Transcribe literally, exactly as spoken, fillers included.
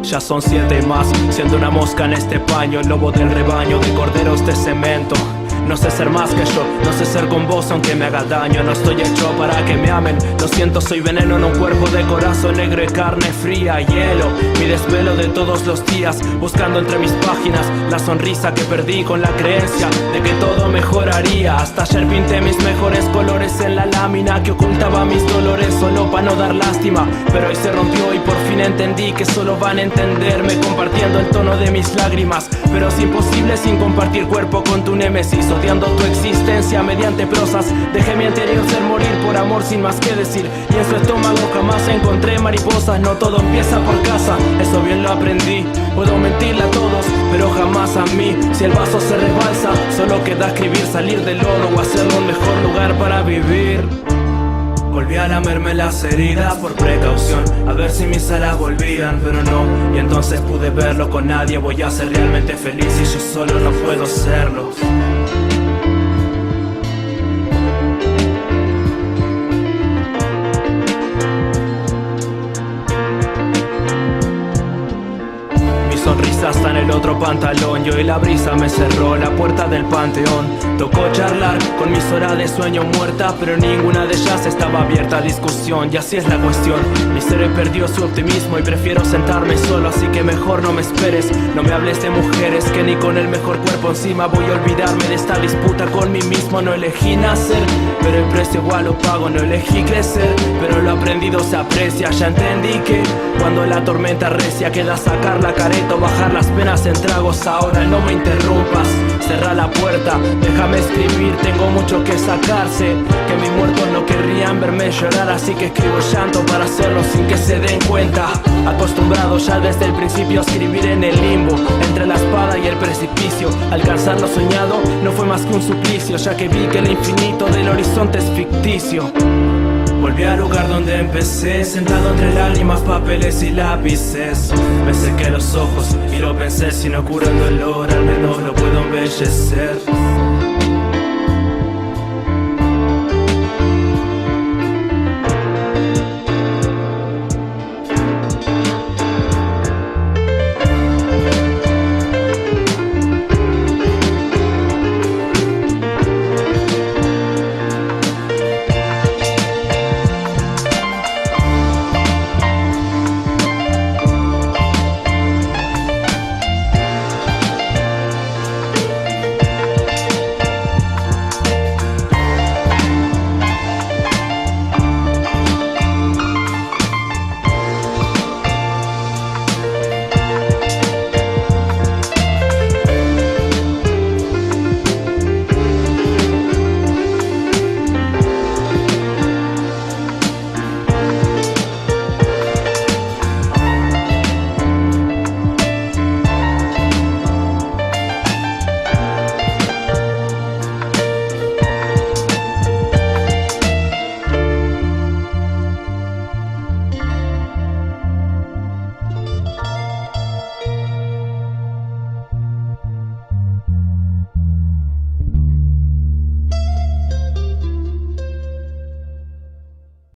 Ya son siete y más, siendo una mosca en este paño, el lobo del rebaño de corderos de cemento. No sé ser más que yo, no sé ser con vos aunque me haga daño. No estoy hecho para que me amen, lo siento, soy veneno en un cuerpo de corazón negro y carne fría. Hielo, mi desvelo de todos los días, buscando entre mis páginas la sonrisa que perdí con la creencia de que todo mejoraría. Hasta ayer pinté mis mejores colores en la lámina que ocultaba mis dolores solo para no dar lástima. Pero hoy se rompió y por fin entendí que solo van a entenderme compartiendo el tono de mis lágrimas. Pero es imposible sin compartir cuerpo con tu némesis, odiando tu existencia mediante prosas. Dejé mi anterior ser morir por amor sin más que decir, y en su estómago jamás encontré mariposas. No todo empieza por casa, eso bien lo aprendí. Puedo mentirle a todos, pero jamás a mí. Si el vaso se rebalsa, solo queda escribir, salir del lodo o hacerlo un mejor lugar para vivir. Volví a lamerme las heridas por precaución, a ver si mis alas volvían, pero no. Y entonces pude verlo con nadie, voy a ser realmente feliz y yo solo no puedo serlo. Sonrisa está en el otro pantalón, y hoy la brisa me cerró la puerta del panteón. Tocó charlar con mis horas de sueño muertas, pero ninguna de ellas estaba abierta a discusión. Y así es la cuestión, mi ser perdió su optimismo y prefiero sentarme solo, así que mejor no me esperes. No me hables de mujeres, que ni con el mejor cuerpo encima voy a olvidarme de esta disputa con mí mismo. No elegí nacer, pero el precio igual lo pago. No elegí crecer, pero lo aprendido se aprecia. Ya entendí que cuando la tormenta recia queda sacar la careta, bajar las penas en tragos. Ahora no me interrumpas, cerra la puerta, déjame escribir, tengo mucho que sacarse. Que mis muertos no querrían verme llorar, así que escribo llanto para hacerlo sin que se den cuenta. Acostumbrado ya desde el principio a escribir en el limbo, entre la espada y el precipicio. Alcanzar lo soñado no fue más que un suplicio, ya que vi que el infinito del horizonte es ficticio. Volví al lugar donde empecé, sentado entre lágrimas, papeles y lápices. Me sequé los ojos y lo pensé, si no cura el dolor, al menos lo puedo embellecer.